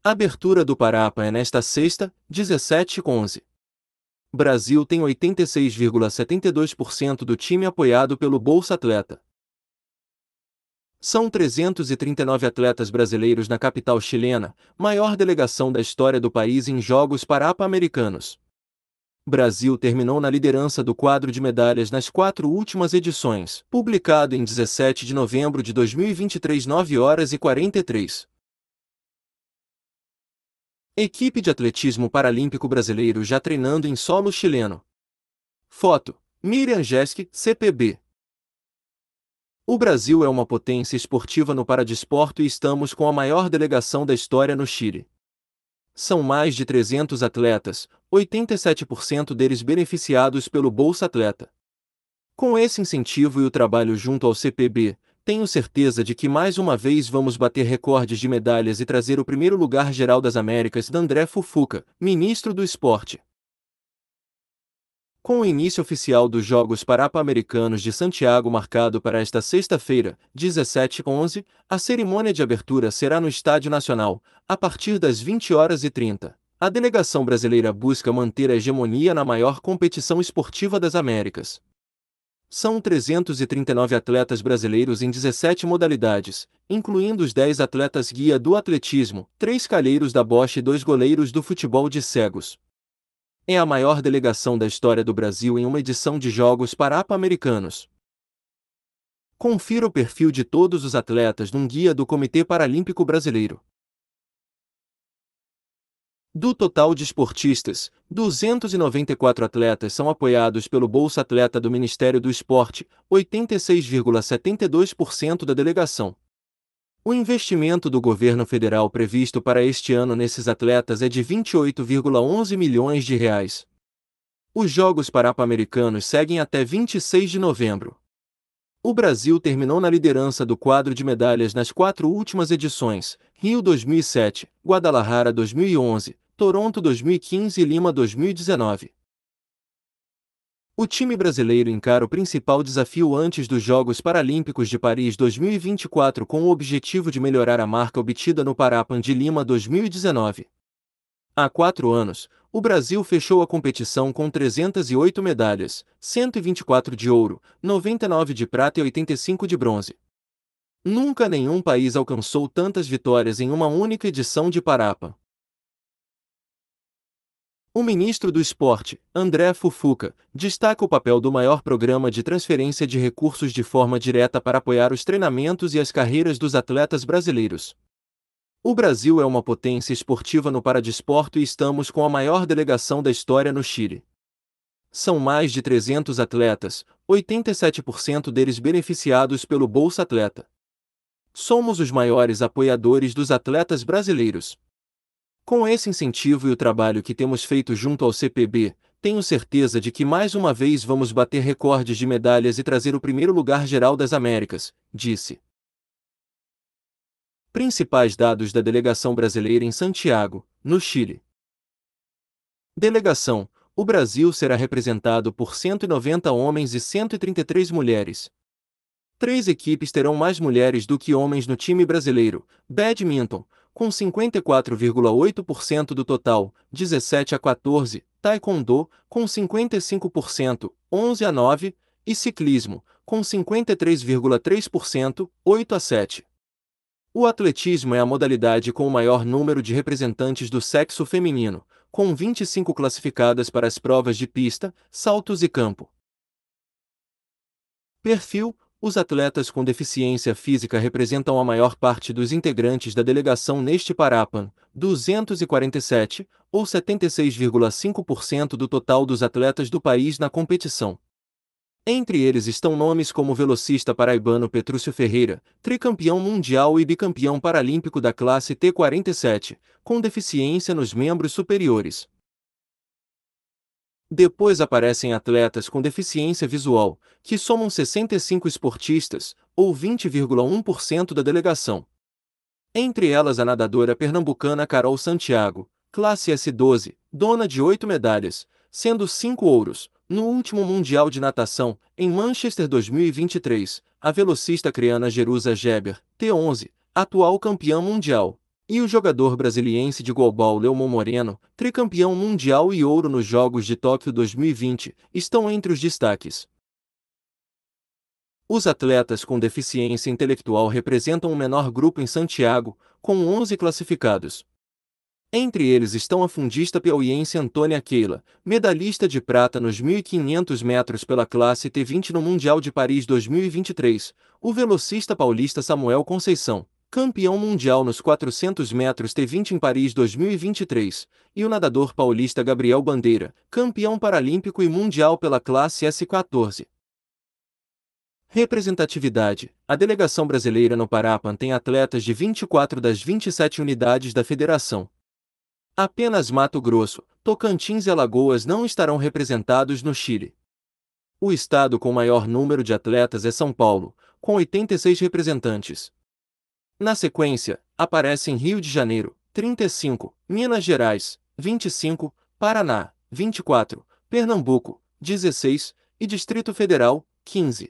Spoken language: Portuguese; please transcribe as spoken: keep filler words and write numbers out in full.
A abertura do Parapa é nesta sexta, dezessete e onze. Brasil tem oitenta e seis vírgula setenta e dois por cento do time apoiado pelo Bolsa Atleta. São trezentos e trinta e nove atletas brasileiros na capital chilena, maior delegação da história do país em Jogos Parapa-Americanos. Brasil terminou na liderança do quadro de medalhas nas quatro últimas edições, publicado em dezessete de novembro de dois mil e vinte e três, nove horas e quarenta e três. Equipe de atletismo paralímpico brasileiro já treinando em solo chileno. Foto: Miriam Jeske, C P B. O Brasil é uma potência esportiva no paradesporto e estamos com a maior delegação da história no Chile. São mais de trezentos atletas, oitenta e sete por cento deles beneficiados pelo Bolsa Atleta. Com esse incentivo e o trabalho junto ao C P B, tenho certeza de que mais uma vez vamos bater recordes de medalhas e trazer o primeiro lugar geral das Américas de André Fufuca, ministro do Esporte. Com o início oficial dos Jogos Parapa-Americanos de Santiago marcado para esta sexta-feira, dezessete e onze, a cerimônia de abertura será no Estádio Nacional, a partir das vinte horas e trinta. A delegação brasileira busca manter a hegemonia na maior competição esportiva das Américas. São trezentos e trinta e nove atletas brasileiros em dezessete modalidades, incluindo os dez atletas guia do atletismo, três calheiros da bocha e dois goleiros do futebol de cegos. É a maior delegação da história do Brasil em uma edição de Jogos Parapa-Americanos. Confira o perfil de todos os atletas num guia do Comitê Paralímpico Brasileiro. Do total de esportistas, duzentos e noventa e quatro atletas são apoiados pelo Bolsa Atleta do Ministério do Esporte, oitenta e seis vírgula setenta e dois por cento da delegação. O investimento do governo federal previsto para este ano nesses atletas é de vinte e oito vírgula onze milhões de reais. Os Jogos Parapa-Americanos seguem até vinte e seis de novembro. O Brasil terminou na liderança do quadro de medalhas nas quatro últimas edições: Rio dois mil e sete, Guadalajara dois mil e onze, Toronto dois mil e quinze e Lima dois mil e dezenove. O time brasileiro encara o principal desafio antes dos Jogos Paralímpicos de Paris dois mil e vinte e quatro com o objetivo de melhorar a marca obtida no Parapan de Lima dois mil e dezenove. Há quatro anos, o Brasil fechou a competição com trezentas e oito medalhas, cento e vinte e quatro de ouro, noventa e nove de prata e oitenta e cinco de bronze. Nunca nenhum país alcançou tantas vitórias em uma única edição de Parapan. O ministro do Esporte, André Fufuca, destaca o papel do maior programa de transferência de recursos de forma direta para apoiar os treinamentos e as carreiras dos atletas brasileiros. O Brasil é uma potência esportiva no paradesporto e estamos com a maior delegação da história no Chile. São mais de trezentos atletas, oitenta e sete por cento deles beneficiados pelo Bolsa Atleta. Somos os maiores apoiadores dos atletas brasileiros. Com esse incentivo e o trabalho que temos feito junto ao C P B, tenho certeza de que mais uma vez vamos bater recordes de medalhas e trazer o primeiro lugar geral das Américas, disse. Principais dados da delegação brasileira em Santiago, no Chile. Delegação: o Brasil será representado por cento e noventa homens e cento e trinta e três mulheres. Três equipes terão mais mulheres do que homens no time brasileiro: Badminton, com cinquenta e quatro vírgula oito por cento do total, dezessete a quatorze, Taekwondo, com cinquenta e cinco por cento, onze a nove, e Ciclismo, com cinquenta e três vírgula três por cento, oito a sete. O atletismo é a modalidade com o maior número de representantes do sexo feminino, com vinte e cinco classificadas para as provas de pista, saltos e campo. Perfil: os atletas com deficiência física representam a maior parte dos integrantes da delegação neste Parapan, duzentos e quarenta e sete, ou setenta e seis vírgula cinco por cento do total dos atletas do país na competição. Entre eles estão nomes como o velocista paraibano Petrúcio Ferreira, tricampeão mundial e bicampeão paralímpico da classe T quarenta e sete, com deficiência nos membros superiores. Depois aparecem atletas com deficiência visual, que somam sessenta e cinco esportistas, ou vinte vírgula um por cento da delegação. Entre elas a nadadora pernambucana Carol Santiago, classe S doze, dona de oito medalhas, sendo cinco ouros, no último Mundial de Natação, em Manchester dois mil e vinte e três, a velocista coreana Jerusa Geber, T onze, atual campeã mundial. E o jogador brasiliense de golbol Leomon Moreno, tricampeão mundial e ouro nos Jogos de Tóquio dois mil e vinte, estão entre os destaques. Os atletas com deficiência intelectual representam o menor grupo em Santiago, com onze classificados. Entre eles estão a fundista piauiense Antônia Keila, medalhista de prata nos mil e quinhentos metros pela classe T vinte no Mundial de Paris dois mil e vinte e três, o velocista paulista Samuel Conceição, campeão mundial nos quatrocentos metros T vinte em Paris dois mil e vinte e três, e o nadador paulista Gabriel Bandeira, campeão paralímpico e mundial pela classe S quatorze. Representatividade. A delegação brasileira no Parapan tem atletas de vinte e quatro das vinte e sete unidades da federação. Apenas Mato Grosso, Tocantins e Alagoas não estarão representados no Chile. O estado com maior número de atletas é São Paulo, com oitenta e seis representantes. Na sequência, aparecem Rio de Janeiro, trinta e cinco, Minas Gerais, vinte e cinco, Paraná, vinte e quatro, Pernambuco, dezesseis, e Distrito Federal, quinze.